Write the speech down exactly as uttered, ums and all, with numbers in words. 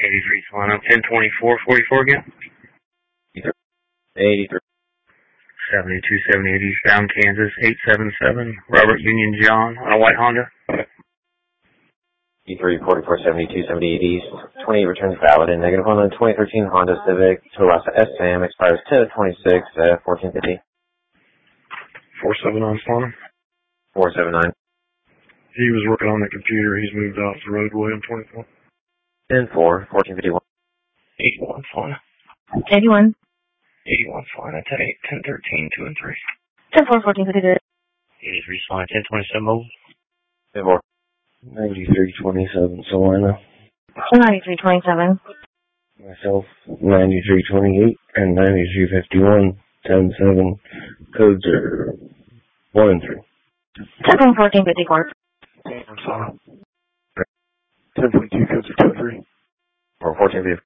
eighty-three Solano, ten twenty-four forty-four again. eighty-three. seventy-two seventy-eight eastbound Kansas, eight seven seven, Robert Union John on a white Honda. eighty-three forty-four seventy-two seventy-eight east, twenty-eight returns valid and negative on the twenty thirteen Honda Civic, Tulasa S M, expires ten twenty-six, uh, fourteen fifty. four seven nine Solano. four seven nine. He was working on the computer. He's moved off the roadway on twenty-four. ten four, fourteen fifty-one. eighty-one Solano. eighty-one. eighty-one Solano, ten eight, ten thirteen, two and three. ten four, fourteen fifty-three. eighty-three Solano, ten twenty-seven mobile. ten four. ninety-three twenty-seven Solano. ninety-three twenty-seven. Myself, ninety-three twenty-eight and ninety-three fifty-one, ten seven. Codes are one and three. ten four, fourteen fifty-four. Solano. ten twenty-two, codes are two and three. Or fourteen fifty-four.